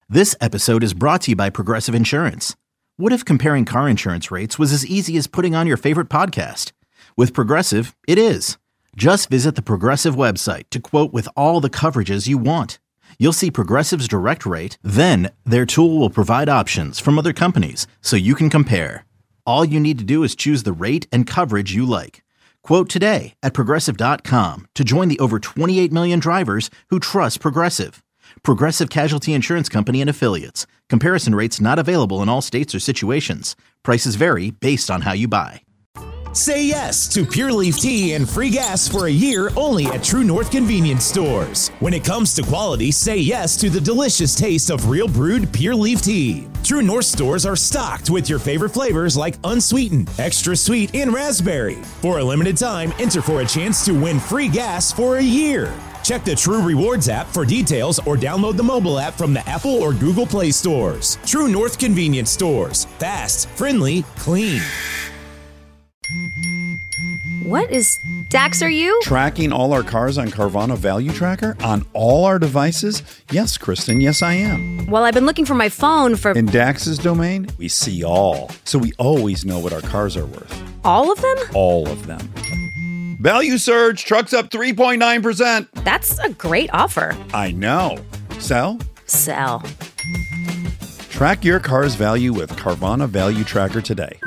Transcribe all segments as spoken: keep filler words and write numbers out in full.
This episode is brought to you by Progressive Insurance. What if comparing car insurance rates was as easy as putting on your favorite podcast? With Progressive, it is. Just visit the Progressive website to quote with all the coverages you want. You'll see Progressive's direct rate, then their tool will provide options from other companies so you can compare. All you need to do is choose the rate and coverage you like. Quote today at progressive dot com to join the over twenty-eight million drivers who trust Progressive. Progressive Casualty Insurance Company and Affiliates. Comparison rates not available in all states or situations. Prices vary based on how you buy. Say yes to Pure Leaf Tea and free gas for a year only at True North Convenience Stores. When it comes to quality, say yes to the delicious taste of real brewed Pure Leaf Tea. True North stores are stocked with your favorite flavors like unsweetened, extra sweet, and raspberry. For a limited time, enter for a chance to win free gas for a year. Check the True Rewards app for details or download the mobile app from the Apple or Google Play stores. True North Convenience Stores. Fast, friendly, clean. What is Dax, are you? Tracking all our cars on Carvana Value Tracker on all our devices? Yes, Kristen, yes I am. Well, I've been looking for my phone for... In Dax's domain, we see all. So we always know what our cars are worth. All of them? All of them. Value surge, trucks up three point nine percent. That's a great offer. I know. Sell? Sell. Track your car's value with Carvana Value Tracker today.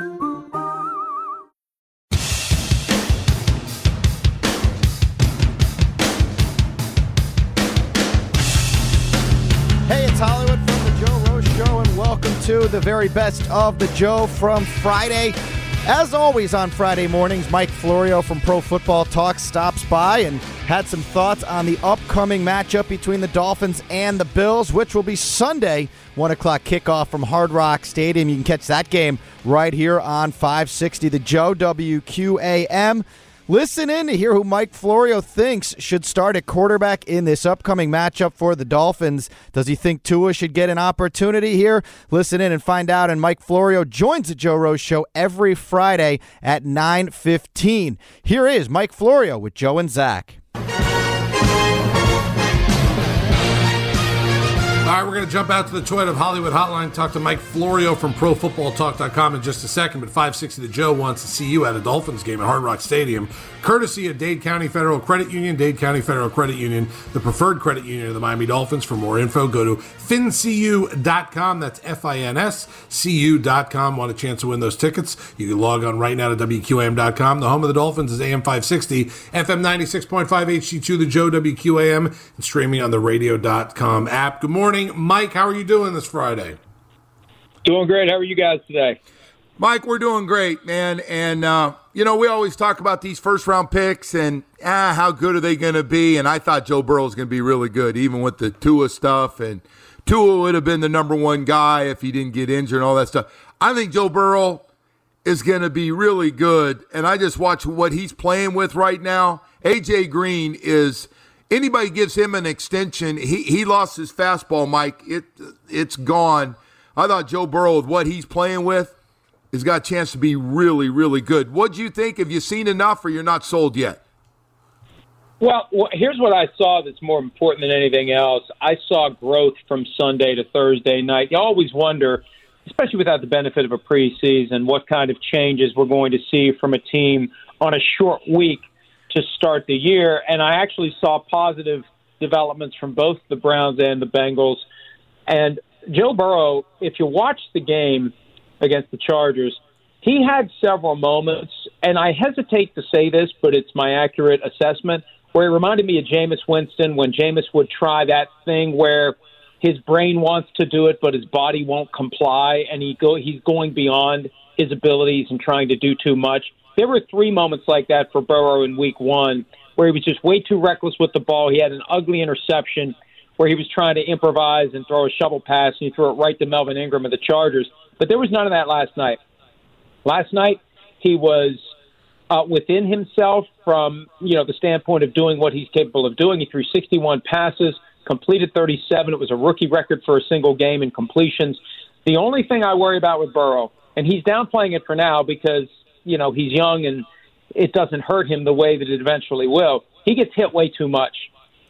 Hey, it's Hollywood from the Joe Rose Show, and welcome to the very best of the Joe from Friday. As always on Friday mornings, Mike Florio from Pro Football Talk stops by and had some thoughts on the upcoming matchup between the Dolphins and the Bills, which will be Sunday, one o'clock kickoff from Hard Rock Stadium. You can catch that game right here on five sixty The Joe, W Q A M. Listen in to hear who Mike Florio thinks should start at quarterback in this upcoming matchup for the Dolphins. Does he think Tua should get an opportunity here? Listen in and find out. And Mike Florio joins the Joe Rose Show every Friday at nine fifteen. Here is Mike Florio with Joe and Zach. All right, we're going to jump out to the Toyota of Hollywood hotline, talk to Mike Florio from Pro Football Talk dot com in just a second, but five sixty The Joe wants to see you at a Dolphins game at Hard Rock Stadium, courtesy of Dade County Federal Credit Union. Dade County Federal Credit Union, the preferred credit union of the Miami Dolphins. For more info, go to fin c u dot com. That's F I N S C U dot com. Want a chance to win those tickets? You can log on right now to W Q A M dot com. The home of the Dolphins is A M five sixty, F M ninety-six point five H D two, The Joe, W Q A M, and streaming on the radio dot com app. Good morning, Mike. How are you doing this Friday? Doing great. How are you guys today? Mike, we're doing great, man. And, uh, you know, we always talk about these first-round picks and ah, how good are they going to be. And I thought Joe Burrow was going to be really good, even with the Tua stuff. And Tua would have been the number one guy if he didn't get injured and all that stuff. I think Joe Burrow is going to be really good. And I just watch what he's playing with right now. A J Green is – anybody gives him an extension, he he lost his fastball, Mike. It it's gone. I thought Joe Burrow, with what he's playing with, has got a chance to be really, really good. What do you think? Have you seen enough, or you're not sold yet? Well, well, here's what I saw that's more important than anything else. I saw growth from Sunday to Thursday night. You always wonder, especially without the benefit of a preseason, what kind of changes we're going to see from a team on a short week to start the year. And I actually saw positive developments from both the Browns and the Bengals. And Joe Burrow, if you watch the game against the Chargers, he had several moments, and I hesitate to say this, but it's my accurate assessment, where he reminded me of Jameis Winston when Jameis would try that thing where his brain wants to do it, but his body won't comply, and he go he's going beyond his abilities and trying to do too much. There were three moments like that for Burrow in week one where he was just way too reckless with the ball. He had an ugly interception where he was trying to improvise and throw a shovel pass, and he threw it right to Melvin Ingram of the Chargers. But there was none of that last night. Last night, he was uh, within himself from, you know, the standpoint of doing what he's capable of doing. He threw sixty-one passes, completed thirty-seven. It was a rookie record for a single game in completions. The only thing I worry about with Burrow, and he's downplaying it for now because, you know, he's young and it doesn't hurt him the way that it eventually will. He gets hit way too much.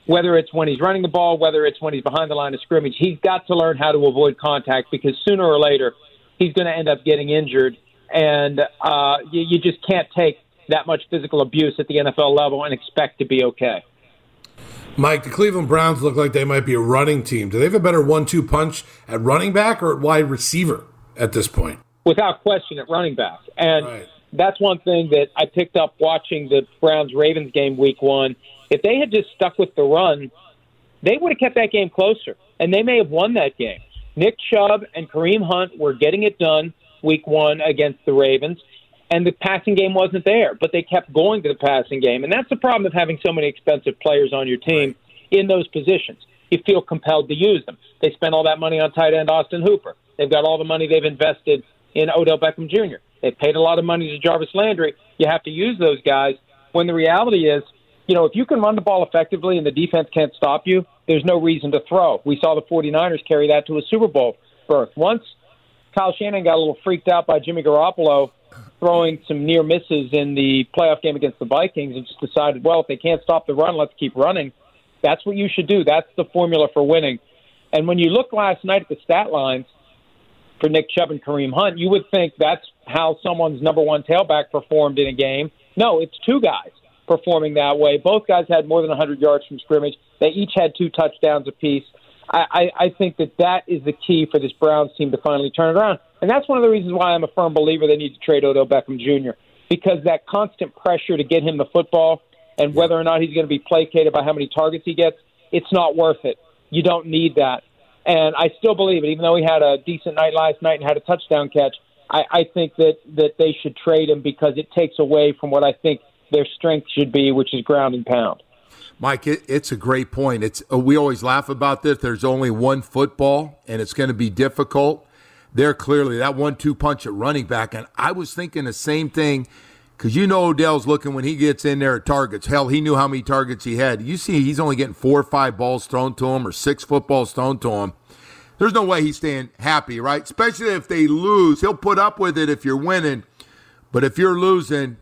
whether it's when he's running the ball, whether it's when he's behind the line of scrimmage. He's got to learn how to avoid contact because sooner or later he's going to end up getting injured, and uh, you, you just can't take that much physical abuse at the N F L level and expect to be okay. Mike, the Cleveland Browns look like they might be a running team. Do they have a better one two punch at running back or at wide receiver at this point? Without question at running back. And right. That's one thing that I picked up watching the Browns-Ravens game week one. If they had just stuck with the run, they would have kept that game closer, and they may have won that game. Nick Chubb and Kareem Hunt were getting it done week one against the Ravens, and the passing game wasn't there, but they kept going to the passing game. And that's the problem of having so many expensive players on your team in those positions. You feel compelled to use them. They spent all that money on tight end Austin Hooper. They've got all the money they've invested in Odell Beckham Junior They've paid a lot of money to Jarvis Landry. You have to use those guys when the reality is, you know, if you can run the ball effectively and the defense can't stop you, there's no reason to throw. We saw the 49ers carry that to a Super Bowl berth. Once Kyle Shanahan got a little freaked out by Jimmy Garoppolo throwing some near misses in the playoff game against the Vikings and just decided, well, if they can't stop the run, let's keep running. That's what you should do. That's the formula for winning. And when you look last night at the stat lines for Nick Chubb and Kareem Hunt, you would think that's how someone's number one tailback performed in a game. No, it's two guys performing that way. Both guys had more than one hundred yards from scrimmage. They each had two touchdowns apiece. I, I, I think that that is the key for this Browns team to finally turn it around. And that's one of the reasons why I'm a firm believer they need to trade Odell Beckham Junior Because that constant pressure to get him the football and whether or not he's going to be placated by how many targets he gets, it's not worth it. You don't need that. And I still believe it, even though he had a decent night last night and had a touchdown catch, I, I think that, that they should trade him because it takes away from what I think their strength should be, which is ground and pound. Mike, it, it's a great point. It's uh, we always laugh about this. There's only one football, and it's going to be difficult. They're clearly that one two punch at running back, and I was thinking the same thing because you know Odell's looking when he gets in there at targets. Hell, he knew how many targets he had. You see he's only getting four or five balls thrown to him or six footballs thrown to him. There's no way he's staying happy, right? Especially if they lose. He'll put up with it if you're winning, but if you're losing,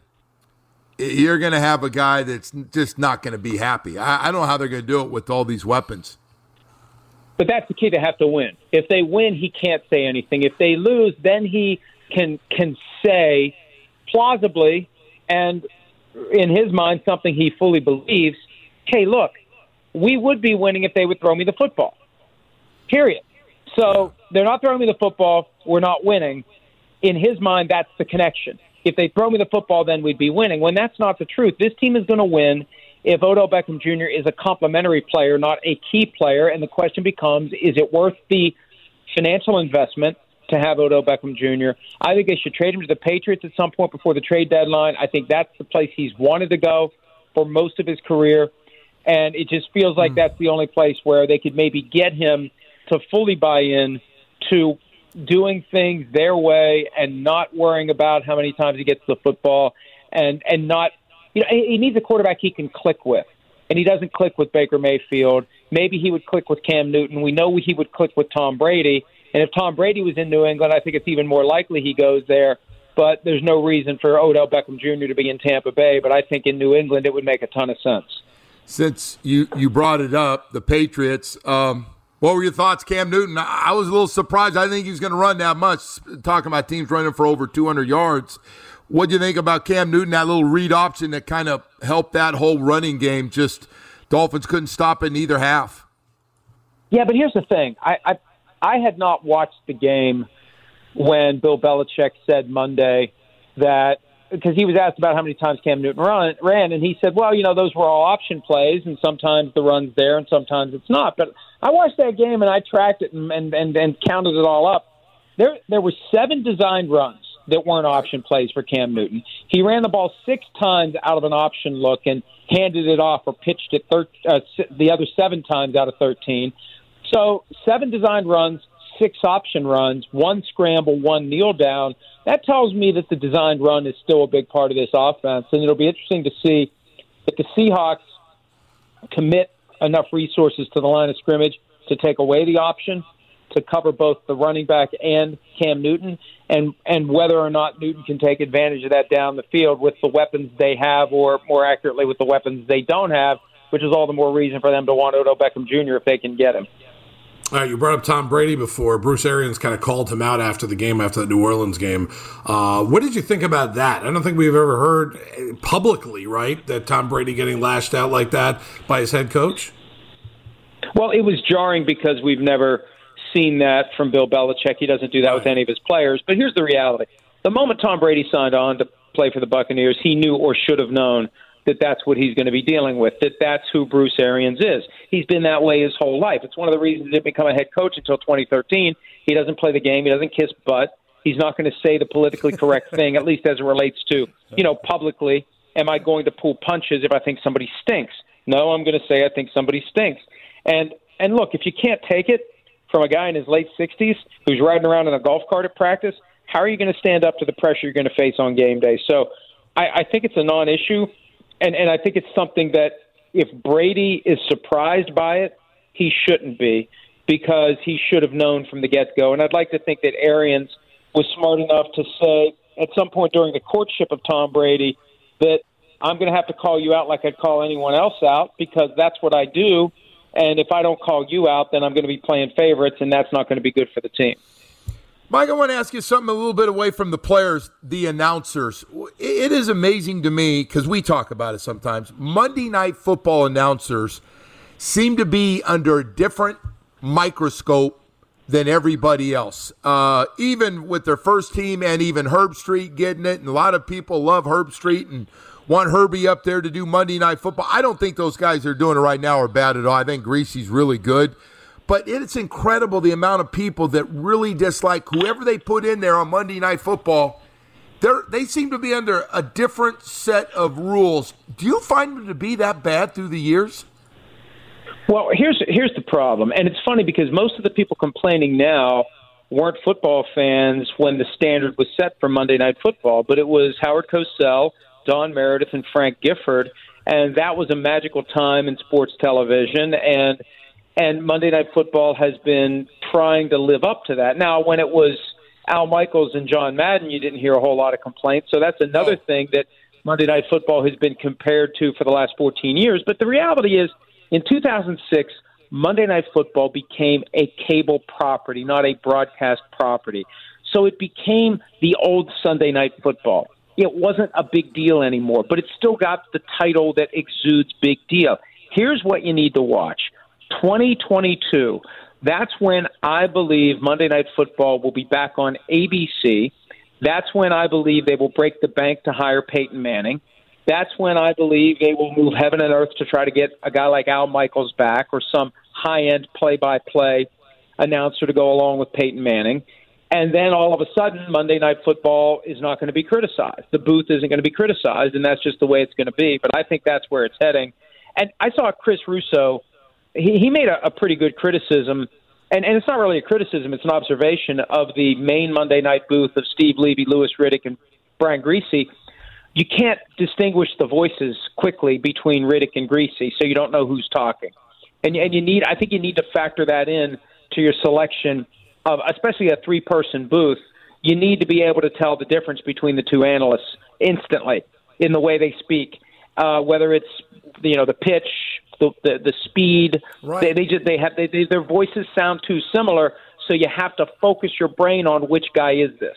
you're going to have a guy that's just not going to be happy. I, I don't know how they're going to do it with all these weapons. But that's the key. They have to win. If they win, he can't say anything. If they lose, then he can can say plausibly and in his mind something he fully believes, hey, look, we would be winning if they would throw me the football, period. So they're not throwing me the football. We're not winning. In his mind, that's the connection. If they throw me the football, then we'd be winning. When that's not the truth, this team is going to win if Odell Beckham Junior is a complementary player, not a key player. And the question becomes, is it worth the financial investment to have Odell Beckham Junior? I think they should trade him to the Patriots at some point before the trade deadline. I think that's the place he's wanted to go for most of his career. And it just feels like mm. that's the only place where they could maybe get him to fully buy in to doing things their way and not worrying about how many times he gets the football and, and not, you know, he needs a quarterback he can click with. And he doesn't click with Baker Mayfield. Maybe he would click with Cam Newton. We know he would click with Tom Brady. And if Tom Brady was in New England, I think it's even more likely he goes there. But there's no reason for Odell Beckham Junior to be in Tampa Bay. But I think in New England it would make a ton of sense. Since you, you brought it up, the Patriots, um, what were your thoughts, Cam Newton? I was a little surprised. I didn't think he was going to run that much, talking about teams running for over two hundred yards. What do you think about Cam Newton, that little read option that kind of helped that whole running game? Just Dolphins couldn't stop it in either half. Yeah, but here's the thing. I, I, I had not watched the game when Bill Belichick said Monday that, because he was asked about how many times Cam Newton run, ran, and he said, well, you know, those were all option plays, and sometimes the run's there and sometimes it's not. But I watched that game, and I tracked it and, and, and, and counted it all up. There there were seven designed runs that weren't option plays for Cam Newton. He ran the ball six times out of an option look and handed it off or pitched it thir- uh, the other seven times out of thirteen. So seven designed runs, six option runs, one scramble, one kneel down. That tells me that the designed run is still a big part of this offense, and it'll be interesting to see if the Seahawks commit enough resources to the line of scrimmage to take away the option, to cover both the running back and Cam Newton, and, and whether or not Newton can take advantage of that down the field with the weapons they have, or more accurately with the weapons they don't have. which is all the more reason for them to want Odell Beckham Junior if they can get him. All right, you brought up Tom Brady before. Bruce Arians kind of called him out after the game, after the New Orleans game. Uh, what did you think about that? I don't think we've ever heard publicly, right, that Tom Brady getting lashed out like that by his head coach? Well, it was jarring because we've never seen that from Bill Belichick. He doesn't do that with any of his players. But here's the reality. The moment Tom Brady signed on to play for the Buccaneers, he knew or should have known that that's what he's going to be dealing with, that that's who Bruce Arians is. He's been that way his whole life. It's one of the reasons he didn't become a head coach until twenty thirteen. He doesn't play the game. He doesn't kiss butt. He's not going to say the politically correct thing, at least as it relates to, you know, publicly, am I going to pull punches if I think somebody stinks? No, I'm going to say I think somebody stinks. And and look, if you can't take it from a guy in his late sixties who's riding around in a golf cart at practice, how are you going to stand up to the pressure you're going to face on game day? So I, I think it's a non-issue. And and I think it's something that if Brady is surprised by it, he shouldn't be, because he should have known from the get-go. And I'd like to think that Arians was smart enough to say at some point during the courtship of Tom Brady that I'm going to have to call you out like I'd call anyone else out, because that's what I do. And if I don't call you out, then I'm going to be playing favorites, and that's not going to be good for the team. Mike, I want to ask you something a little bit away from the players, the announcers. It is amazing to me, because we talk about it sometimes. Monday Night Football announcers seem to be under a different microscope than everybody else. Uh, even with their first team and even Herb Street getting it, and a lot of people love Herb Street and want Herbie up there to do Monday Night Football. I don't think those guys that are doing it right now are bad at all. I think Greasy's really good. But it's incredible the amount of people that really dislike whoever they put in there on Monday Night Football. They're, they seem to be under a different set of rules. Do you find them to be that bad through the years? Well, here's here's the problem. And it's funny because most of the people complaining now weren't football fans when the standard was set for Monday Night Football, but it was Howard Cosell, Don Meredith, and Frank Gifford. And that was a magical time in sports television. And And Monday Night Football has been trying to live up to that. Now, when it was Al Michaels and John Madden, you didn't hear a whole lot of complaints. So that's another oh. thing that Monday Night Football has been compared to for the last fourteen years. But the reality is, in two thousand six, Monday Night Football became a cable property, not a broadcast property. So it became the old Sunday Night Football. It wasn't a big deal anymore, but it still got the title that exudes big deal. Here's what you need to watch. twenty twenty-two, that's when I believe Monday Night Football will be back on A B C. That's when I believe they will break the bank to hire Peyton Manning. That's when I believe they will move heaven and earth to try to get a guy like Al Michaels back, or some high-end play-by-play announcer to go along with Peyton Manning. And then all of a sudden, Monday Night Football is not going to be criticized. The booth isn't going to be criticized, and that's just the way it's going to be. But I think that's where it's heading. And I saw Chris Russo. He, he made a, a pretty good criticism, and, and it's not really a criticism, it's an observation of the main Monday night booth of Steve Levy, Louis Riddick, and Brian Griese. You can't distinguish the voices quickly between Riddick and Griese, so you don't know who's talking. And, and you need, I think you need to factor that in to your selection of, especially a three-person booth. You need to be able to tell the difference between the two analysts instantly in the way they speak, uh, whether it's you know the pitch, the the, the speed. Right. They, they just they have they, they, their voices sound too similar, so you have to focus your brain on which guy is this.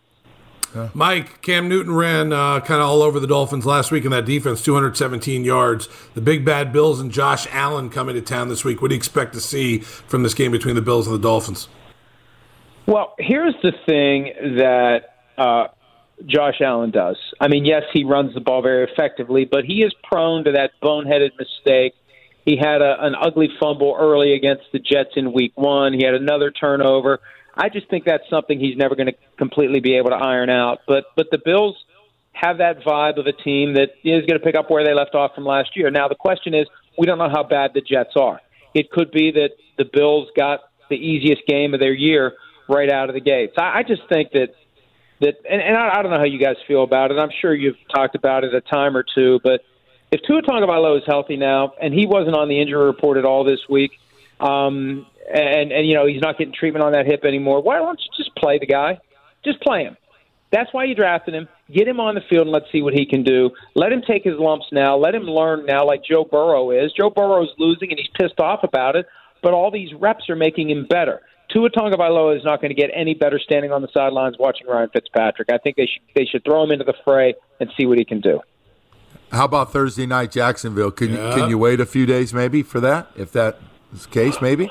Mike, Cam Newton ran uh, kind of all over the Dolphins last week in that defense, two hundred seventeen yards. The big bad Bills and Josh Allen coming to town this week. What do you expect to see from this game between the Bills and the Dolphins? Well, here's the thing that uh, Josh Allen does. I mean, yes, he runs the ball very effectively, but he is prone to that boneheaded mistake. He had a, an ugly fumble early against the Jets in week one. He had another turnover. I just think that's something he's never going to completely be able to iron out. But but the Bills have that vibe of a team that is going to pick up where they left off from last year. Now, the question is, we don't know how bad the Jets are. It could be that the Bills got the easiest game of their year right out of the gates. I, I just think that, that and, and I, I don't know how you guys feel about it. I'm sure you've talked about it a time or two, but if Tua Tagovailoa is healthy now, and he wasn't on the injury report at all this week, um, and, and, you know, he's not getting treatment on that hip anymore, why don't you just play the guy? Just play him. That's why you drafted him. Get him on the field and let's see what he can do. Let him take his lumps now. Let him learn now like Joe Burrow is. Joe Burrow's losing and he's pissed off about it, but all these reps are making him better. Tua Tagovailoa is not going to get any better standing on the sidelines watching Ryan Fitzpatrick. I think they should they should throw him into the fray and see what he can do. How about Thursday night Jacksonville? Can yeah. you can you wait a few days maybe for that? If that is the case, maybe?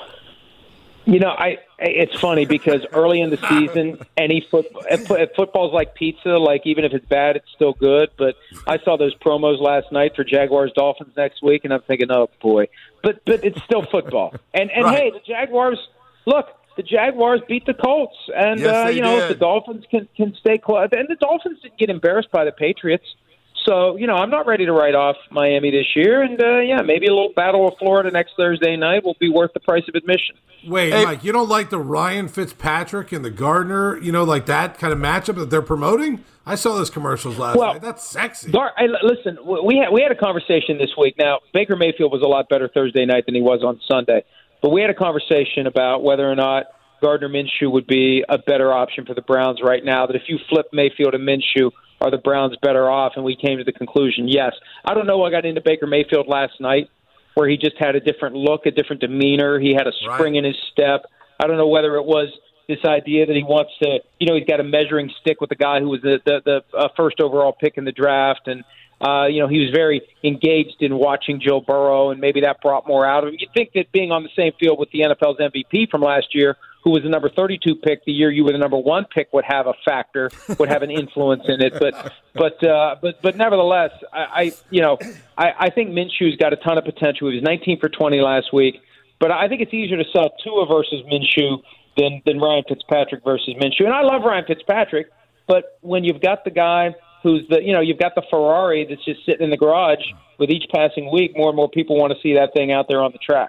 You know, I it's funny because early in the season, any football, football's like pizza. Like even if it's bad, it's still good. But I saw those promos last night for Jaguars Dolphins next week, and I'm thinking, oh boy. But but it's still football. And and right. hey, the Jaguars look. The Jaguars beat the Colts, and yes, uh, you know did. if the Dolphins can can stay close, and the Dolphins didn't get embarrassed by the Patriots. So, you know, I'm not ready to write off Miami this year. And, uh, yeah, maybe a little Battle of Florida next Thursday night will be worth the price of admission. Wait, hey. Mike, you don't like the Ryan Fitzpatrick and the Gardner, you know, like that kind of matchup that they're promoting? I saw those commercials last well, night. That's sexy. Gar- I, listen, we had, we had a conversation this week. Now, Baker Mayfield was a lot better Thursday night than he was on Sunday. But we had a conversation about whether or not Gardner Minshew would be a better option for the Browns right now, that if you flip Mayfield and Minshew, are the Browns better off? And we came to the conclusion, yes. I don't know what got into Baker Mayfield last night, where he just had a different look, a different demeanor. He had a spring right. in his step. I don't know whether it was this idea that he wants to, you know, he's got a measuring stick with the guy who was the, the, the uh, first overall pick in the draft. And, uh, you know, he was very engaged in watching Joe Burrow, and maybe that brought more out of him. You'd think that being on the same field with the N F L's M V P from last year, who was the number thirty-two pick the year you were the number one pick, would have a factor, would have an influence in it. But but uh, but but nevertheless, I, I you know I, I think Minshew's got a ton of potential. He was nineteen for twenty last week, but I think it's easier to sell Tua versus Minshew than than Ryan Fitzpatrick versus Minshew. And I love Ryan Fitzpatrick, but when you've got the guy who's the you know you've got the Ferrari that's just sitting in the garage with each passing week, more and more people want to see that thing out there on the track.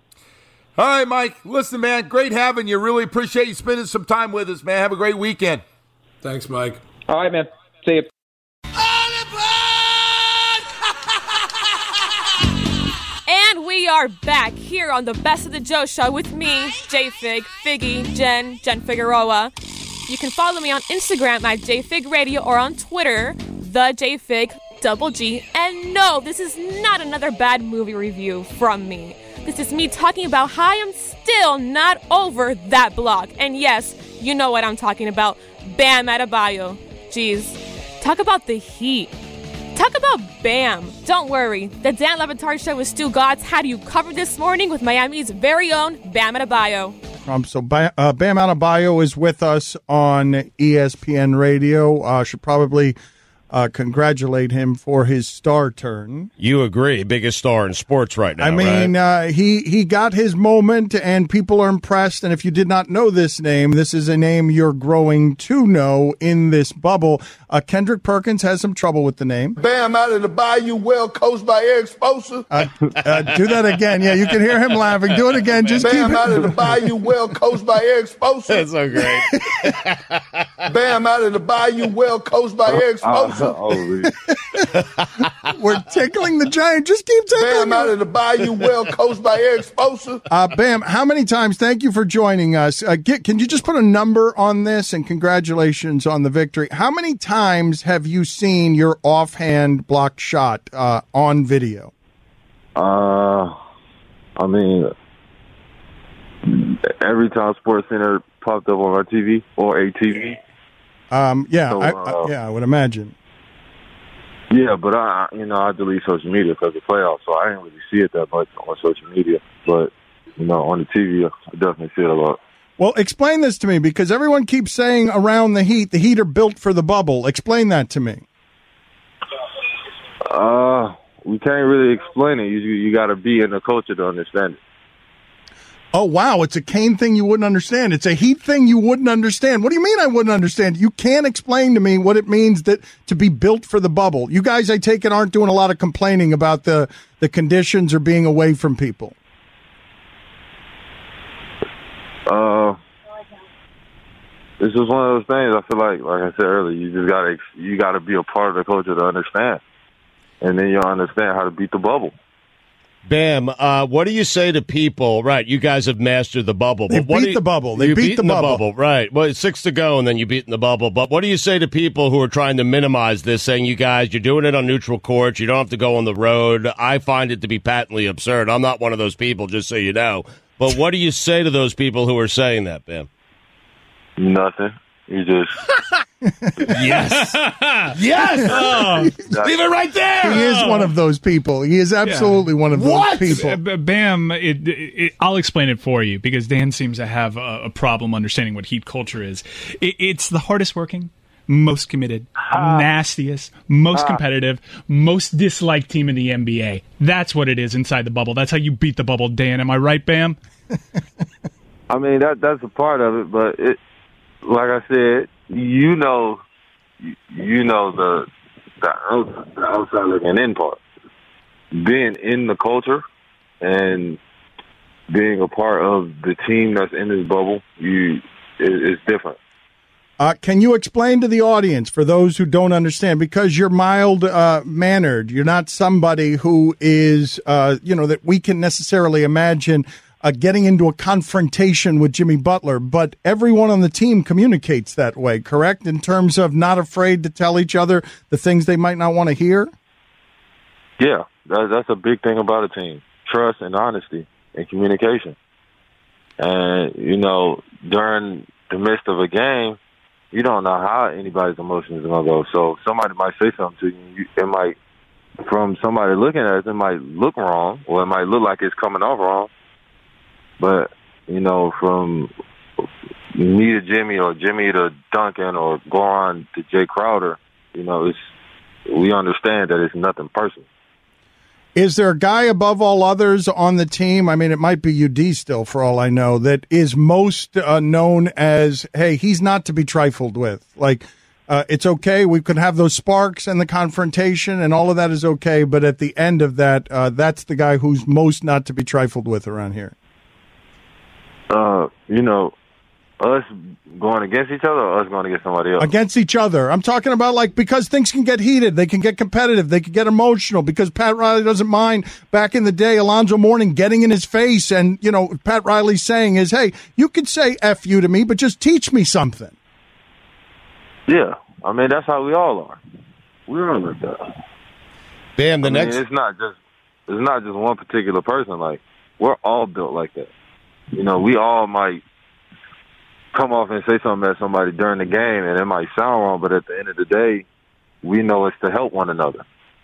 All right, Mike. Listen, man, great having you. Really appreciate you spending some time with us, man. Have a great weekend. Thanks, Mike. All right, man. See you. And we are back here on the Best of the Joe Show with me, J-Fig, Figgy, Jen, Jen Figueroa. You can follow me on Instagram at JFigRadio or on Twitter, the JFig, double G. And no, this is not another bad movie review from me. This is me talking about how I am still not over that block. And yes, you know what I'm talking about. Bam Adebayo. Jeez. Talk about the heat. Talk about Bam. Don't worry. The Dan Le Batard Show with Stu Gotts had you covered this morning with Miami's very own Bam Adebayo. Um, so Bam, uh, Bam Adebayo is with us on E S P N Radio. Uh, should probably uh, congratulate him for his star turn. You agree, biggest star in sports right now. I mean, right? uh, he he got his moment, and people are impressed. And if you did not know this name, this is a name you're growing to know in this bubble. Uh, Kendrick Perkins has some trouble with the name. Bam out of the bayou, well coached by Eric Spoelstra. Uh, uh, do that again. Yeah, you can hear him laughing. Do it again. Just Bam keep out it. of the bayou, well coached by Eric Spoelstra. That's so great. Bam out of the bayou, well coached by Eric Spoelstra. We're tickling the giant. Just keep tickling Bam him. out of the bayou, well coached by Eric Spoelstra. Uh, Bam, how many times? Thank you for joining us. Uh, get, can you just put a number on this? And congratulations on the victory. How many times have you seen your offhand blocked shot uh, on video? Uh, I mean, every time Sports Center popped up on our T V or a T V. Um, yeah, So, I, uh, I, yeah, I would imagine. Yeah, but I, you know, I delete social media because of playoffs, so I didn't really see it that much on social media. But you know, on the T V, I definitely see it a lot. Well, explain this to me, because everyone keeps saying around the Heat, the Heat are built for the bubble. Explain that to me. Uh, we can't really explain it. You you got to be in the culture to understand it. Oh, wow, it's a Kane thing you wouldn't understand. It's a Heat thing you wouldn't understand. What do you mean I wouldn't understand? You can't explain to me what it means that to be built for the bubble. You guys, I take it, aren't doing a lot of complaining about the, the conditions or being away from people. Uh, this is one of those things. I feel like, like I said earlier, you just gotta you gotta be a part of the culture to understand, and then you'll understand how to beat the bubble. Bam, uh, what do you say to people? Right, you guys have mastered the bubble. They but what beat do you, the bubble. They you beat the beaten bubble. Right. Well, it's six to go, and then you beat in the bubble. But what do you say to people who are trying to minimize this, saying, you guys, you're doing it on neutral courts. You don't have to go on the road. I find it to be patently absurd. I'm not one of those people, just so you know. But what do you say to those people who are saying that, Bam? Nothing. You just yes, yes. Oh, leave it right there. He is one of those people. He is absolutely yeah. one of those what? people. Uh, Bam, it, it, I'll explain it for you because Dan seems to have a, a problem understanding what heat culture is. It, it's the hardest working, most committed, ah. nastiest, most ah. competitive, most disliked team in the N B A. That's what it is inside the bubble. That's how you beat the bubble, Dan. Am I right, Bam? I mean, that that's a part of it, but it, like I said, you know, you know the the, out, the outside looking in part. Being in the culture and being a part of the team that's in this bubble, you it, it's different. Uh, can you explain to the audience, for those who don't understand, because you're mild uh, mannered, you're not somebody who is, uh, you know, that we can necessarily imagine Uh, getting into a confrontation with Jimmy Butler, but everyone on the team communicates that way, correct? In terms of not afraid to tell each other the things they might not want to hear? Yeah, that, that's a big thing about a team. Trust and honesty and communication. And, you know, during the midst of a game, you don't know how anybody's emotions are going to go. So somebody might say something to you, it might, from somebody looking at it, it might look wrong, or it might look like it's coming off wrong. But, you know, from me to Jimmy or Jimmy to Duncan or Goran to Jay Crowder, you know, it's we understand that it's nothing personal. Is there a guy above all others on the team? I mean, it might be U D still, for all I know, that is most uh, known as, hey, he's not to be trifled with. Like, uh, it's okay. We could have those sparks and the confrontation, and all of that is okay. But at the end of that, uh, that's the guy who's most not to be trifled with around here. Uh, you know, us going against each other or us going against somebody else? Against each other. I'm talking about, like, because things can get heated. They can get competitive. They can get emotional because Pat Riley doesn't mind, back in the day, Alonzo Mourning getting in his face. And, you know, Pat Riley saying is, hey, you could say F you to me, but just teach me something. Yeah. I mean, that's how we all are. We're all like that. Damn, the I next... mean, it's not just, it's not just one particular person. Like, we're all built like that. You know, we all might come off and say something at somebody during the game, and it might sound wrong, but at the end of the day, we know it's to help one another.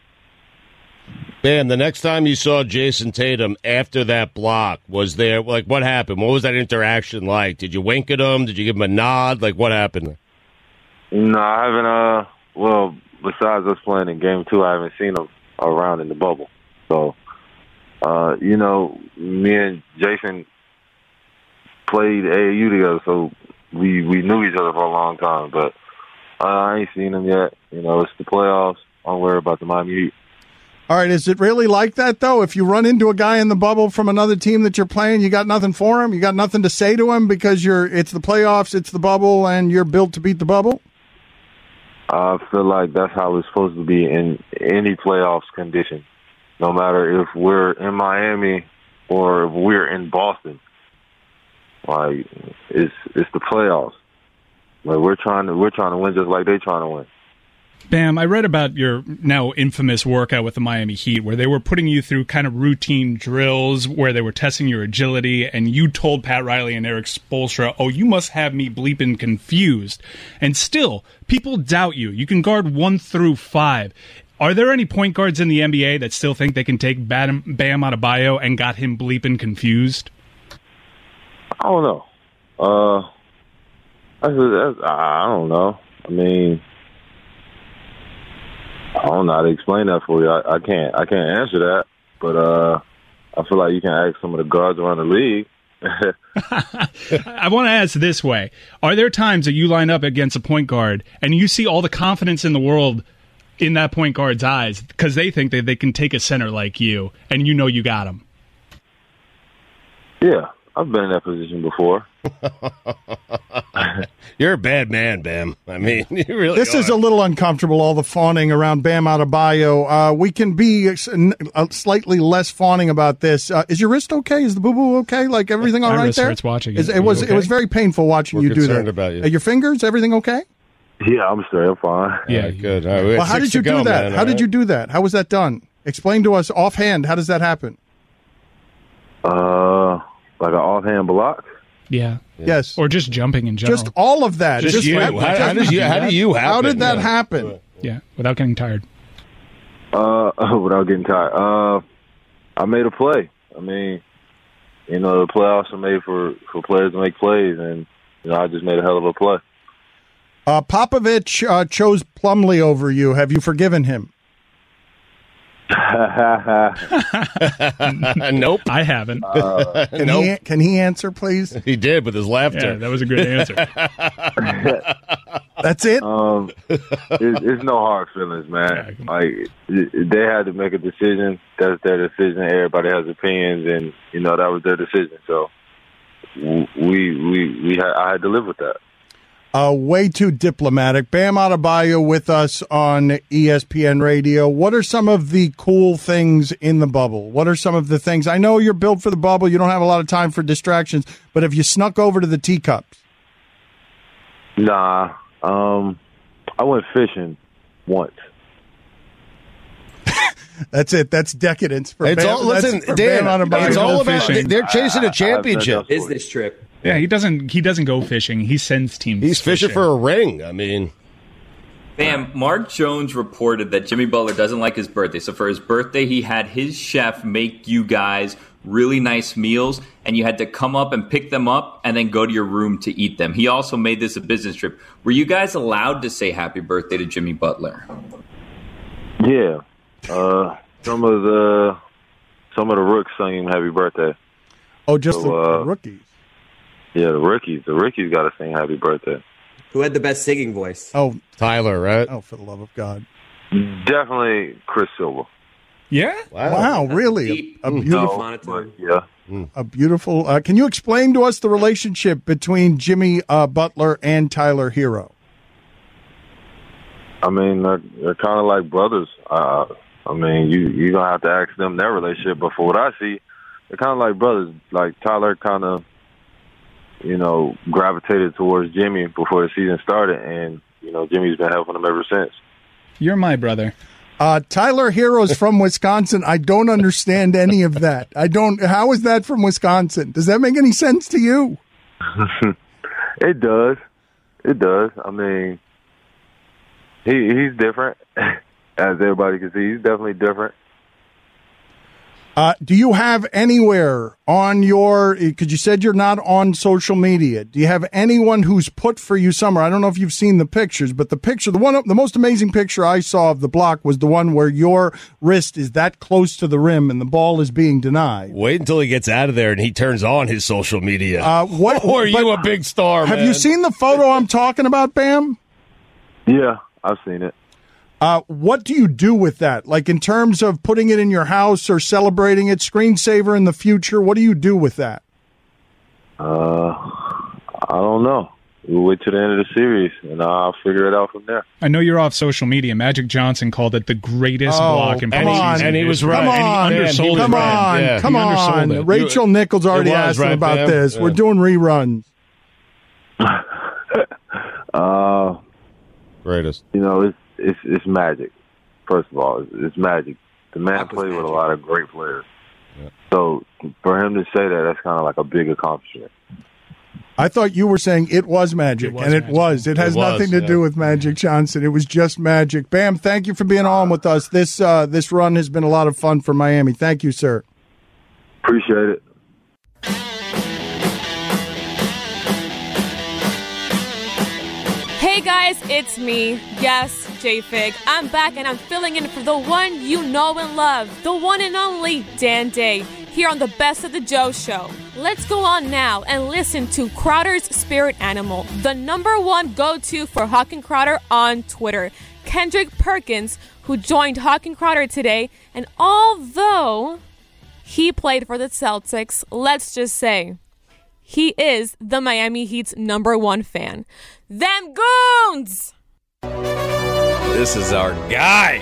Dan, the next time you saw Jason Tatum after that block, was there, like, what happened? What was that interaction like? Did you wink at him? Did you give him a nod? Like, what happened? No, I haven't, uh, well, besides us playing in game two, I haven't seen him around in the bubble. So, uh, you know, me and Jason played A A U together, so we we knew each other for a long time. But uh, I ain't seen him yet. You know, it's the playoffs. I'm worried about the Miami Heat. All right, is it really like that, though? If you run into a guy in the bubble from another team that you're playing, you got nothing for him? You got nothing to say to him because you're it's the playoffs, it's the bubble, and you're built to beat the bubble? I feel like that's how it's supposed to be in any playoffs condition, no matter if we're in Miami or if we're in Boston. Like, it's it's the playoffs. Like, we're trying to we're trying to win just like they're trying to win. Bam, I read about your now infamous workout with the Miami Heat where they were putting you through kind of routine drills where they were testing your agility, and you told Pat Riley and Eric Spoelstra, oh, you must have me bleeping confused. And still, people doubt you. You can guard one through five. Are there any point guards in the N B A that still think they can take Bam, Bam Adebayo and got him bleeping confused? I don't know. Uh, that's, that's, I don't know. I mean... I don't know how to explain that for you. I, I can't. I can't answer that. But uh, I feel like you can ask some of the guards around the league. I want to ask this way: are there times that you line up against a point guard and you see all the confidence in the world in that point guard's eyes because they think that they can take a center like you, and you know you got him? Yeah, I've been in that position before. You're a bad man, Bam. I mean, you really This are. is a little uncomfortable, all the fawning around Bam Adebayo. Uh, we can be s- n- uh, slightly less fawning about this. Uh, is your wrist okay? Is the boo-boo okay? Like, everything all My right wrist there? hurts watching Is- it. it Are was you It was okay? very painful watching We're you do that. concerned about you. Uh, your fingers, everything okay? Yeah, I'm straight. I'm fine. Yeah, good. All right, we had Well, how six did you to go, do that? man, how all did right? you do that? How was that done? Explain to us offhand. How does that happen? Uh, like an offhand block. Yeah. Yes. Or just jumping in general. Just all of that. Just you. that- How- how just- does you- how do you How did happen? that Yeah. happen? Yeah, without getting tired. Uh, without getting tired. Uh, I made a play. I mean, you know, the playoffs are made for, for players to make plays, and, you know, I just made a hell of a play. Uh, Popovich uh, chose Plumlee over you. Have you forgiven him? Nope. I haven't. Uh, Can, nope. he, can he answer, please? He did with his laughter. Yeah, that was a good answer. That's it? Um, it, it's no hard feelings, man. Like, it, they had to make a decision. That's their decision. Everybody has opinions, and, you know, that was their decision. So we, we, we had, I had to live with that. Uh, way too diplomatic. Bam Adebayo with us on E S P N Radio. What are some of the cool things in the bubble? What are some of the things? I know you're built for the bubble. You don't have a lot of time for distractions, but have you snuck over to the teacups? Nah. Um, I went fishing once. That's it. That's decadence for It's Bam. all- listen, that's for Dan, Bam Adebayo. it's all about- fishing. they're chasing a championship. Business trip. Yeah, he doesn't. He doesn't go fishing. He sends teams. He's fishing for a ring. I mean, Bam, Mark Jones reported that Jimmy Butler doesn't like his birthday. So for his birthday, he had his chef make you guys really nice meals, and you had to come up and pick them up and then go to your room to eat them. He also made this a business trip. Were you guys allowed to say happy birthday to Jimmy Butler? Yeah. Uh, some of the some of the rooks sang him happy birthday. Oh, just So, the uh, rookies. Yeah, the rookies. The rookies got to sing happy birthday. Who had the best singing voice? Oh, Tyler, right? Oh, for the love of God. Definitely Chris Silva. Yeah? Wow, really? A, a beautiful, No, but yeah. a beautiful. Uh, can you explain to us the relationship between Jimmy uh, Butler and Tyler Hero? I mean, they're, they're kind of like brothers. Uh, I mean, you you gonna have to ask them their relationship. But for what I see, they're kind of like brothers. Like Tyler kind of, you know, gravitated towards Jimmy before the season started, and you know, Jimmy's been helping him ever since. You're my brother. Uh, Tyler Hero's from Wisconsin. I don't understand any of that. I don't. How is that from Wisconsin? Does that make any sense to you? It does. It does. I mean, he he's different, as everybody can see. He's definitely different. Uh, do you have anywhere on your, because you said you're not on social media, do you have anyone who's put for you somewhere? I don't know if you've seen the pictures, but the picture, the one, the most amazing picture I saw of the block was the one where your wrist is that close to the rim and the ball is being denied. Wait until he gets out of there and he turns on his social media. Uh, what, or are you but a big star, Have man? you seen the photo I'm talking about, Bam? Yeah, I've seen it. Uh, what do you do with that? Like in terms of putting it in your house or celebrating it, screensaver in the future, what do you do with that? Uh, I don't know. We'll wait till the end of the series, and I'll figure it out from there. I know you're off social media. Magic Johnson called it the greatest Oh, block in come postseason on. And he was history. right. Come on, And he undersold come it. on, Yeah. come He undersold on. it. Rachel Nichols already It was, asked him right, about Bam? this. Yeah. We're doing reruns. Uh, Greatest. you know, it's it's it's magic. First of all, it's, it's magic. The man played with a lot of great players. Yeah. So for him to say that, that's kind of like a big accomplishment. I thought you were saying it was magic, It was and it magic. was. It has It was, nothing to yeah. do with Magic Johnson. It was just magic. Bam, thank you for being on with us. This uh, this run has been a lot of fun for Miami. Thank you, sir. Appreciate it. Hey guys, it's me. Yes, J-Fig. I'm back and I'm filling in for the one you know and love, the one and only Dan Day, here on the Best of the Joe Show. Let's go on now and listen to Crowder's Spirit Animal, the number one go-to for Hawk and Crowder on Twitter. Kendrick Perkins, who joined Hawk and Crowder today, and although he played for the Celtics, let's just say, He is the Miami Heat's number one fan. Them goons! This is our guy.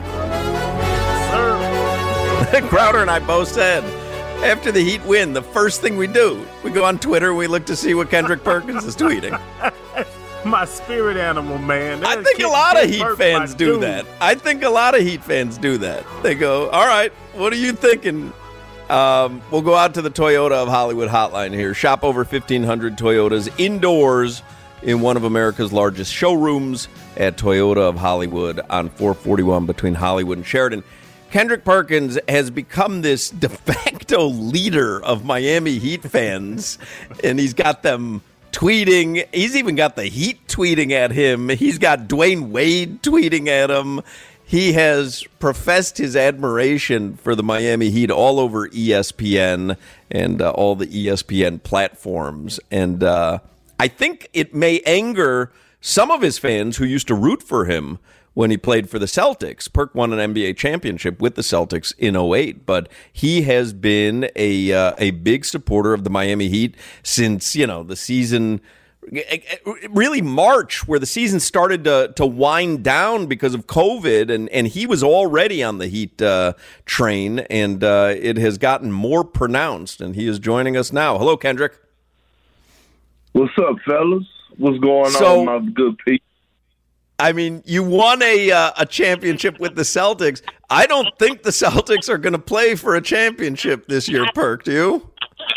Sir. Crowder and I both said, after the Heat win, the first thing we do, we go on Twitter, we look to see what Kendrick Perkins is tweeting. My spirit animal, man. That I think Ken, a lot Ken of Heat Perkins, fans do dude. that. I think a lot of Heat fans do that. They go, all right, what are you thinking? Um, we'll go out to the Toyota of Hollywood hotline here. Shop over fifteen hundred Toyotas indoors in one of America's largest showrooms at Toyota of Hollywood on four forty-one between Hollywood and Sheridan. Kendrick Perkins has become this de facto leader of Miami Heat fans, and he's got them tweeting. He's even got the Heat tweeting at him. He's got Dwayne Wade tweeting at him. He has professed his admiration for the Miami Heat all over E S P N and uh, all the E S P N platforms. And uh, I think it may anger some of his fans who used to root for him when he played for the Celtics. Perk won an N B A championship with the Celtics in oh eight, but he has been a uh, a big supporter of the Miami Heat since, you know, the season, really March, where the season started to, to wind down because of COVID, and, and he was already on the Heat uh, train, and uh, it has gotten more pronounced, and he is joining us now. Hello, Kendrick. What's up, fellas? What's going so, on, my good people? I mean, you won a uh, a championship with the Celtics. I don't think the Celtics are going to play for a championship this year, Perk. Do you?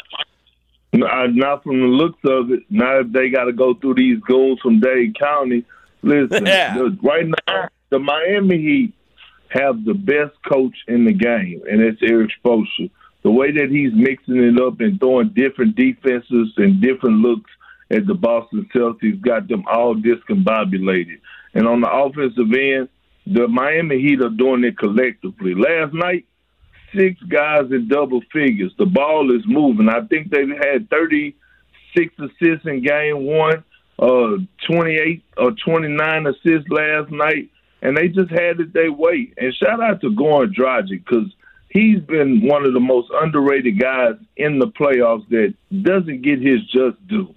No, not from the looks of it. Now if they got to go through these goons from Dade County. Listen, yeah. the, right now, the Miami Heat have the best coach in the game, and it's Eric Spoelstra. The way that he's mixing it up and throwing different defenses and different looks at the Boston Celtics got them all discombobulated. And on the offensive end, the Miami Heat are doing it collectively. Last night, six guys in double figures. The ball is moving. I think they had thirty-six assists in game one, uh, twenty-eight or twenty-nine assists last night, and they just had it their way. And shout out to Goran Dragic, because he's been one of the most underrated guys in the playoffs that doesn't get his just due.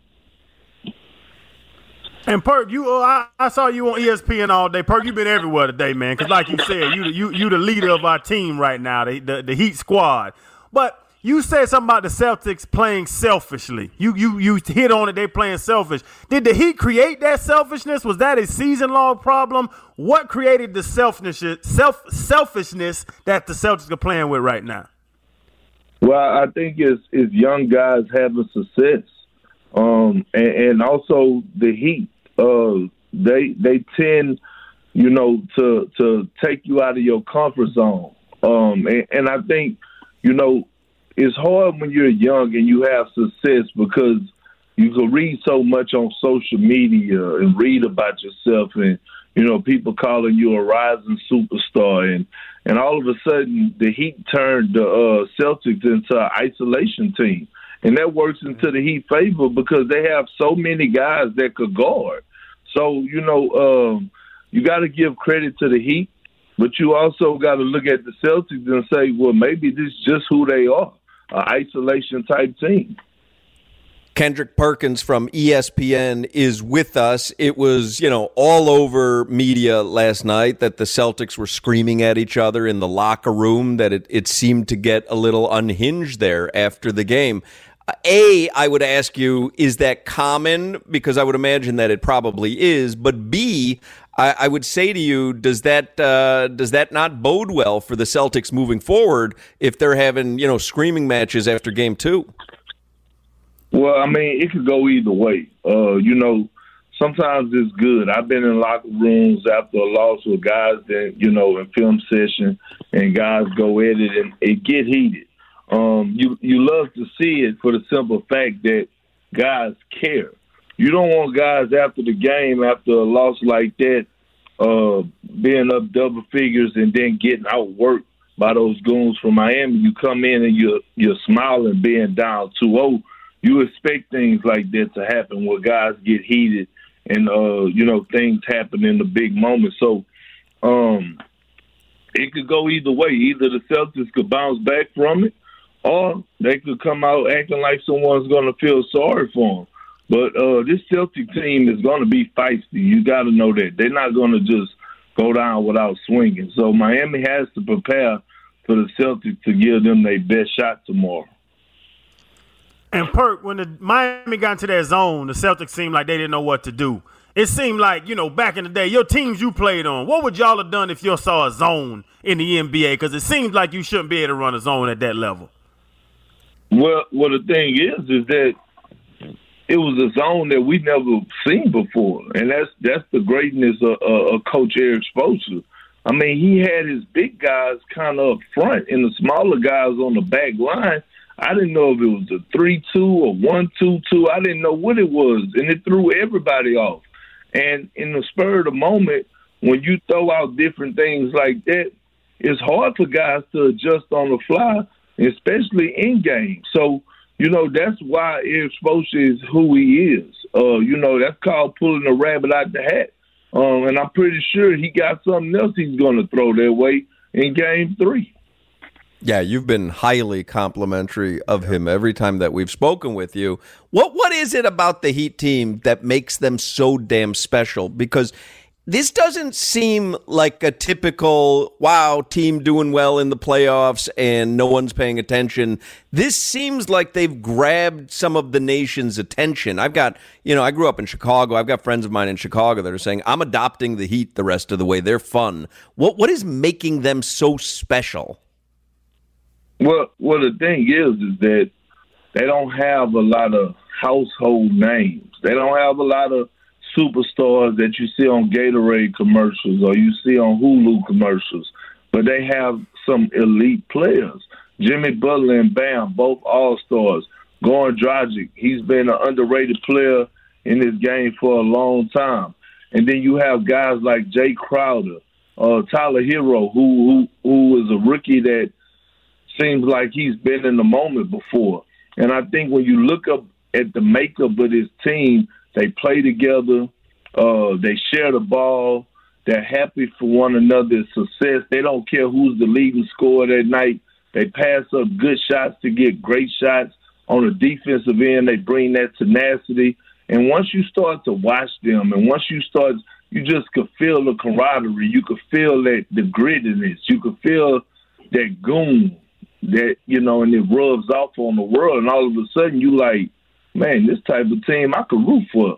And Perk, you, uh, I, I saw you on E S P N all day. Perk, you've been everywhere today, man. Because like you said, you you you the leader of our team right now, the, the the Heat squad. But you said something about the Celtics playing selfishly. You you you hit on it. They playing selfish. Did the Heat create that selfishness? Was that a season long problem? What created the selfishness self selfishness that the Celtics are playing with right now? Well, I think it's it's young guys having success. Um, and, and also the Heat, uh, they they tend, you know, to to take you out of your comfort zone. Um, and, and I think, you know, it's hard when you're young and you have success because you can read so much on social media and read about yourself, and you know, people calling you a rising superstar, and and all of a sudden the Heat turned the uh, Celtics into an isolation team. And that works into the Heat favor because they have so many guys that could guard. So, you know, um, you got to give credit to the Heat, but you also got to look at the Celtics and say, well, maybe this is just who they are, an isolation-type team. Kendrick Perkins from E S P N is with us. It was, you know, all over media last night that the Celtics were screaming at each other in the locker room, that it, it seemed to get a little unhinged there after the game. A, I would ask you, is that common? Because I would imagine that it probably is. But B, I, I would say to you, does that uh, does that not bode well for the Celtics moving forward if they're having, you know, screaming matches after game two? Well, I mean, it could go either way. Uh, you know, sometimes it's good. I've been in locker rooms after a loss with guys that, you know, in film session, and guys go at it and it get heated. Um, you you love to see it for the simple fact that guys care. You don't want guys after the game, after a loss like that, uh, being up double figures and then getting outworked by those goons from Miami. You come in and you're, you're smiling being down two oh. You expect things like that to happen where guys get heated and, uh, you know, things happen in the big moment. So um, it could go either way. Either the Celtics could bounce back from it, or they could come out acting like someone's going to feel sorry for them. But uh, this Celtic team is going to be feisty. You got to know that. They're not going to just go down without swinging. So Miami has to prepare for the Celtics to give them their best shot tomorrow. And Perk, when the Miami got into that zone, the Celtics seemed like they didn't know what to do. It seemed like, you know, back in the day, your teams you played on, what would y'all have done if you saw a zone in the N B A? Because it seems like you shouldn't be able to run a zone at that level. Well, well, the thing is, is that it was a zone that we never seen before, and that's that's the greatness of, of, of Coach Erik Spoelstra. I mean, he had his big guys kind of up front and the smaller guys on the back line. I didn't know if it was a three two or one two two. I didn't know what it was, and it threw everybody off. And in the spur of the moment, when you throw out different things like that, it's hard for guys to adjust on the fly, especially in game. So, you know, that's why Erik Spoelstra is who he is. Uh, you know, that's called pulling a rabbit out the hat. Um, and I'm pretty sure he got something else he's going to throw their way in game three. Yeah, you've been highly complimentary of him every time that we've spoken with you. What What is it about the Heat team that makes them so damn special? Because this doesn't seem like a typical, wow, team doing well in the playoffs and no one's paying attention. This seems like they've grabbed some of the nation's attention. I've got, you know, I grew up in Chicago. I've got friends of mine in Chicago that are saying, I'm adopting the Heat the rest of the way. They're fun. What What is making them so special? Well, well, the thing is, is that they don't have a lot of household names. They don't have a lot of superstars that you see on Gatorade commercials or you see on Hulu commercials, but they have some elite players. Jimmy Butler and Bam, both all-stars. Goran Dragic, he's been an underrated player in this game for a long time. And then you have guys like Jay Crowder, uh, Tyler Hero, who, who who is a rookie that seems like he's been in the moment before. And I think when you look up at the makeup of this team, they play together, uh, they share the ball, they're happy for one another's success. They don't care who's the leading scorer that night. They pass up good shots to get great shots. On the defensive end, they bring that tenacity. And once you start to watch them, and once you start, you just could feel the camaraderie. You could feel that the grittiness. You could feel that goon. That, you know, and it rubs off on the world, and all of a sudden you like, man, this type of team I could root for.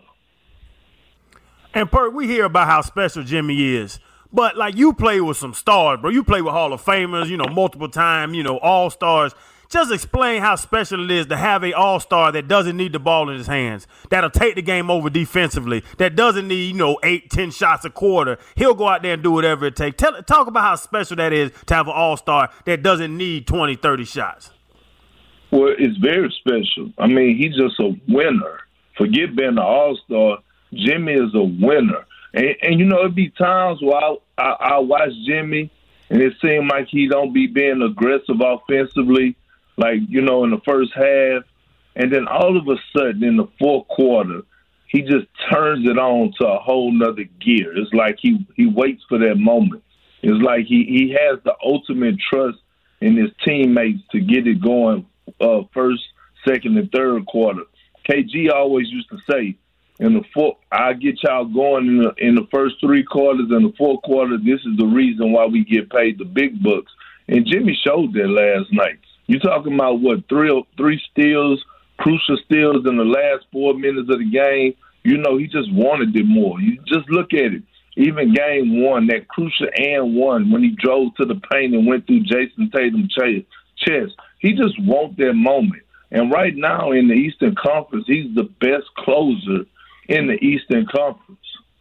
And, Perk, we hear about how special Jimmy is, but, like, you play with some stars, bro. You play with Hall of Famers, you know, multiple time, you know, all-stars. Just explain how special it is to have a all-star that doesn't need the ball in his hands, that'll take the game over defensively, that doesn't need, you know, eight, ten shots a quarter. He'll go out there and do whatever it takes. Tell, talk about how special that is to have an all-star that doesn't need twenty, thirty shots. Well, it's very special. I mean, he's just a winner. Forget being an all-star. Jimmy is a winner. And, and you know, it'd be times where I, I, I watch Jimmy, and it seems like he don't be being aggressive offensively, like, you know, in the first half. And then all of a sudden in the fourth quarter, he just turns it on to a whole nother gear. It's like he, he waits for that moment. It's like he, he has the ultimate trust in his teammates to get it going uh, first, second, and third quarter. K G always used to say, in the fourth, I get y'all going in the, in the first three quarters, and the fourth quarter, this is the reason why we get paid the big bucks. And Jimmy showed that last night. You're talking about, what, three three steals, crucial steals in the last four minutes of the game. You know, he just wanted it more. You just look at it. Even game one, that crucial and one, when he drove to the paint and went through Jason Tatum's chest, he just wants that moment. And right now in the Eastern Conference, he's the best closer in the Eastern Conference.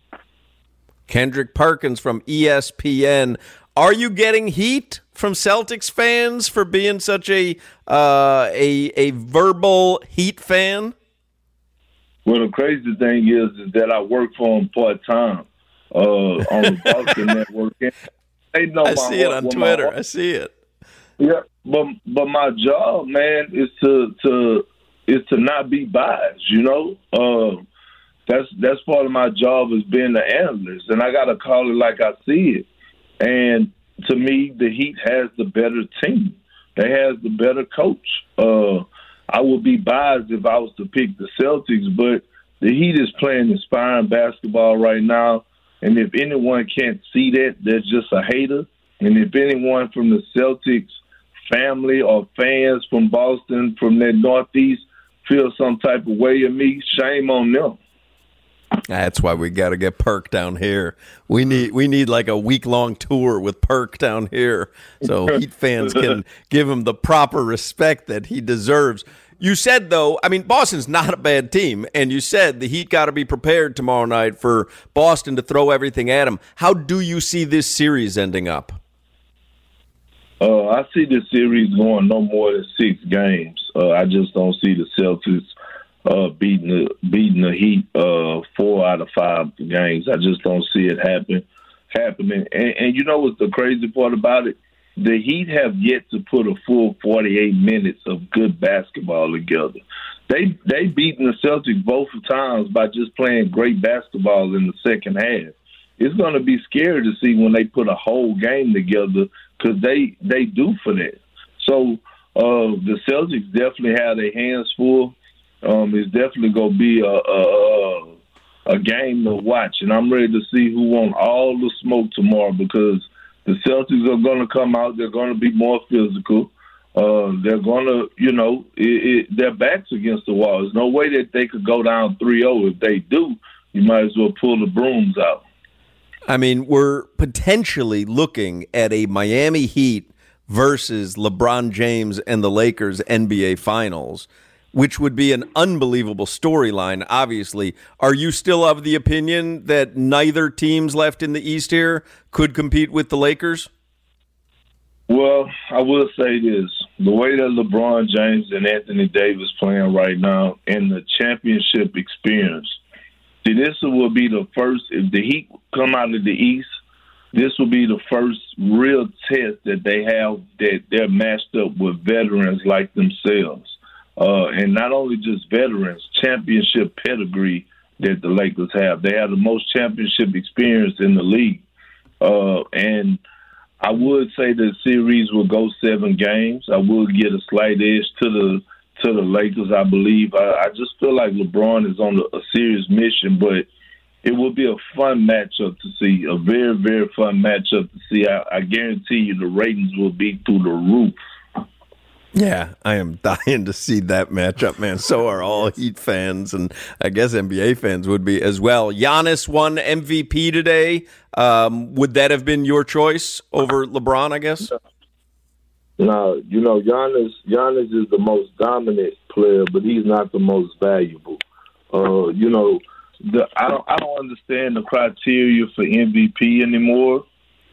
Kendrick Perkins from E S P N. Are you getting heat from Celtics fans for being such a uh, a a verbal Heat fan? Well, the crazy thing is, is that I work for them part time uh, on the Boston Network. They know I see it on Twitter. My, I see it. Yeah, but but my job, man, is to to is to not be biased. You know, uh, that's that's part of my job as being the analyst, and I got to call it like I see it. And to me, the Heat has the better team. they has the better coach. Uh, I would be biased if I was to pick the Celtics, but the Heat is playing inspiring basketball right now. And if anyone can't see that, they're just a hater. And if anyone from the Celtics family or fans from Boston, from that Northeast, feel some type of way of me, shame on them. That's why we got to get Perk down here. We need we need like a week-long tour with Perk down here so Heat fans can give him the proper respect that he deserves. You said, though, I mean, Boston's not a bad team, and you said the Heat got to be prepared tomorrow night for Boston to throw everything at them. How do you see this series ending up? Uh, I see the series going no more than six games. Uh, I just don't see the Celtics uh, beating the beating the Heat uh, four out of five games. I just don't see it happen happening. And, and you know what's the crazy part about it? The Heat have yet to put a full forty-eight minutes of good basketball together. They they beaten the Celtics both times by just playing great basketball in the second half. It's going to be scary to see when they put a whole game together because they, they do for that. So uh, the Celtics definitely have their hands full. Um, it's definitely going to be a, a, a game to watch. And I'm ready to see who wants all the smoke tomorrow because the Celtics are going to come out. They're going to be more physical. Uh, they're going to, you know, it, it, their backs against the wall. There's no way that they could go down three oh. If they do, you might as well pull the brooms out. I mean, we're potentially looking at a Miami Heat versus LeBron James and the Lakers N B A Finals, which would be an unbelievable storyline, obviously. Are you still of the opinion that neither teams left in the East here could compete with the Lakers? Well, I will say this. The way that LeBron James and Anthony Davis playing right now and the championship experience, see, this will be the first, if the Heat come out of the East, this will be the first real test that they have that they're matched up with veterans like themselves. Uh, and not only just veterans, championship pedigree that the Lakers have. They have the most championship experience in the league. Uh, and I would say the series will go seven games. I will get a slight edge to the to the Lakers, I believe. I, I just feel like LeBron is on a, a serious mission, but it will be a fun matchup to see, a very, very fun matchup to see. I, I guarantee you the ratings will be through the roof. Yeah, I am dying to see that matchup, man. So are all Heat fans, and I guess N B A fans would be as well. Giannis won M V P today. Um, would that have been your choice over LeBron, I guess? No, you know, Giannis, Giannis is the most dominant player, but he's not the most valuable. Uh, you know, the, I don't I don't understand the criteria for M V P anymore.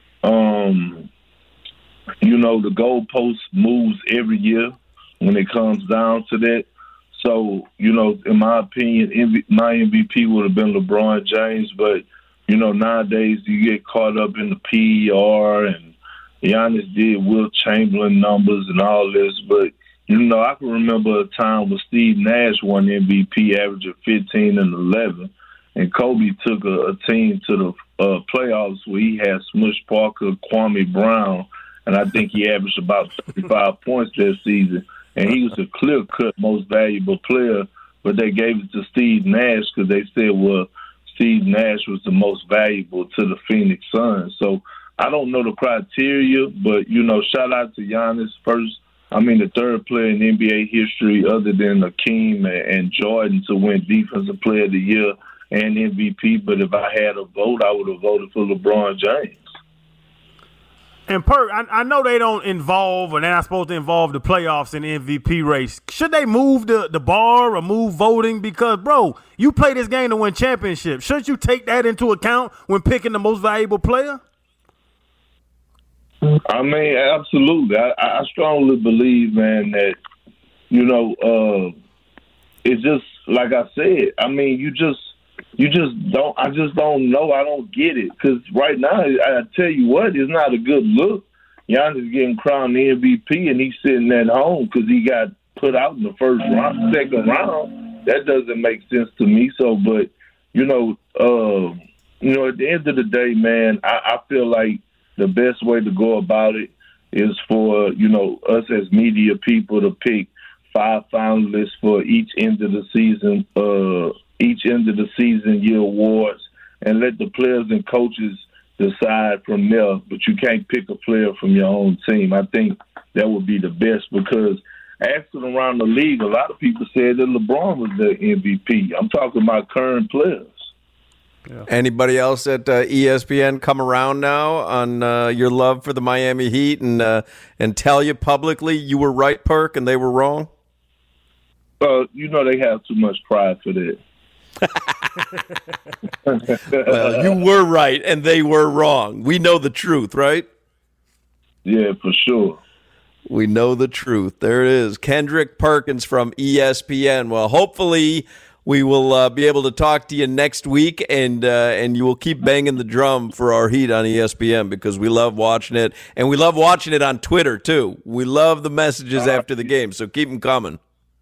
Um You know, the goalpost moves every year when it comes down to that. So, you know, in my opinion, M V- my M V P would have been LeBron James. But, you know, nowadays you get caught up in the P E R, and Giannis did Wilt Chamberlain numbers and all this. But, you know, I can remember a time when Steve Nash won M V P, averaging fifteen and eleven. And Kobe took a, a team to the uh, playoffs where he had Smush Parker, Kwame Brown, and I think he averaged about thirty-five points that season. And he was a clear-cut most valuable player, but they gave it to Steve Nash because they said, well, Steve Nash was the most valuable to the Phoenix Suns. So I don't know the criteria, but, you know, shout out to Giannis first. I mean, the third player in N B A history other than Hakeem and Jordan to win Defensive Player of the Year and M V P. But if I had a vote, I would have voted for LeBron James. And Perk, I, I know they don't involve, or they're not supposed to involve the playoffs in the M V P race. Should they move the, the bar or move voting? Because, bro, you play this game to win championships. Shouldn't you take that into account when picking the most valuable player? I mean, absolutely. I, I strongly believe, man, that, you know, uh, it's just, like I said, I mean, you just, You just don't. I just don't know. I don't get it because right now, I tell you what, it's not a good look. Giannis getting crowned the M V P and he's sitting at home because he got put out in the first round, second round. That doesn't make sense to me. So, but you know, uh, you know, at the end of the day, man, I, I feel like the best way to go about it is for, you know, us as media people to pick five finalists for each end of the season, uh, each end of the season year awards, and let the players and coaches decide from there. But you can't pick a player from your own team. I think that would be the best, because asking around the league, a lot of people said that LeBron was the M V P. I'm talking about current players. Yeah. Anybody else at uh, E S P N come around now on uh, your love for the Miami Heat and uh, and tell you publicly you were right, Perk, and they were wrong? Well, you know they have too much pride for that. Well, you were right, and they were wrong. We know the truth, right? Yeah, for sure. We know the truth. There it is. Kendrick Perkins from E S P N. Well, hopefully we will uh, be able to talk to you next week, and uh, and you will keep banging the drum for our Heat on E S P N, because we love watching it, and we love watching it on Twitter, too. We love the messages uh, after the game, so keep them coming.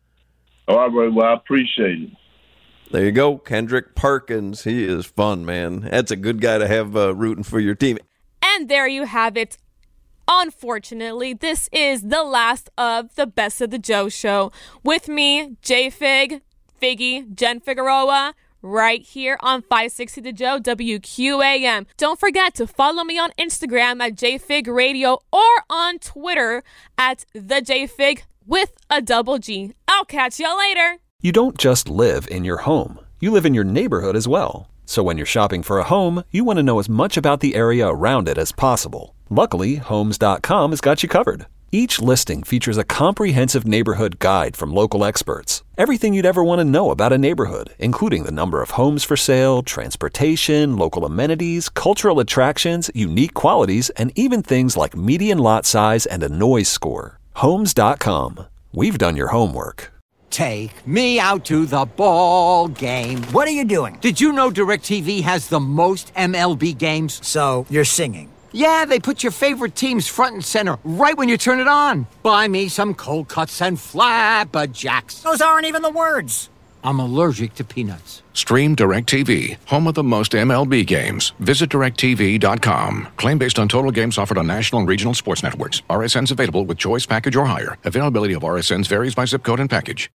All right, well, I appreciate it. There you go, Kendrick Perkins. He is fun, man. That's a good guy to have uh, rooting for your team. And there you have it. Unfortunately, this is the last of the Best of the Joe show. With me, J-Fig, Figgy, Jen Figueroa, right here on five sixty The Joe, W Q A M. Don't forget to follow me on Instagram at J Fig Radio or on Twitter at the J Fig with a double G. I'll catch y'all later. You don't just live in your home. You live in your neighborhood as well. So when you're shopping for a home, you want to know as much about the area around it as possible. Luckily, Homes dot com has got you covered. Each listing features a comprehensive neighborhood guide from local experts. Everything you'd ever want to know about a neighborhood, including the number of homes for sale, transportation, local amenities, cultural attractions, unique qualities, and even things like median lot size and a noise score. Homes dot com. We've done your homework. Take me out to the ball game. What are you doing? Did you know DirecTV has the most M L B games? So, you're singing. Yeah, they put your favorite teams front and center right when you turn it on. Buy me some cold cuts and flapjacks. Those aren't even the words. I'm allergic to peanuts. Stream DirecTV, home of the most M L B games. Visit direct T V dot com. Claim based on total games offered on national and regional sports networks. R S Ns available with choice package or higher. Availability of R S Ns varies by zip code and package.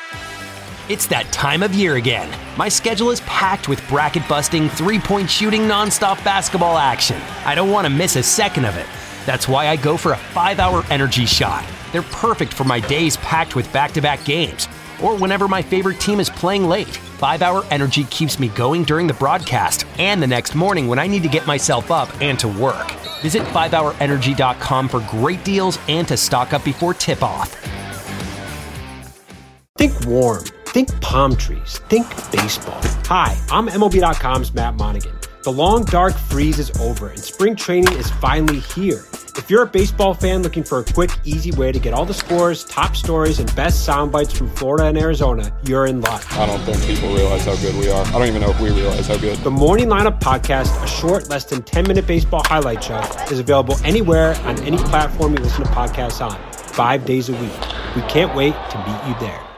It's that time of year again. My schedule is packed with bracket-busting, three-point shooting, nonstop basketball action. I don't want to miss a second of it. That's why I go for a five-hour energy shot. They're perfect for my days packed with back-to-back games, or whenever my favorite team is playing late. five-hour energy keeps me going during the broadcast and the next morning when I need to get myself up and to work. Visit five hour energy dot com for great deals and to stock up before tip-off. Think warm. Think palm trees. Think baseball. Hi, I'm M L B dot com's Matt Monaghan. The long, dark freeze is over, and spring training is finally here. If you're a baseball fan looking for a quick, easy way to get all the scores, top stories, and best sound bites from Florida and Arizona, you're in luck. I don't think people realize how good we are. I don't even know if we realize how good. The Morning Lineup Podcast, a short, less than ten-minute baseball highlight show, is available anywhere on any platform you listen to podcasts on, five days a week. We can't wait to meet you there.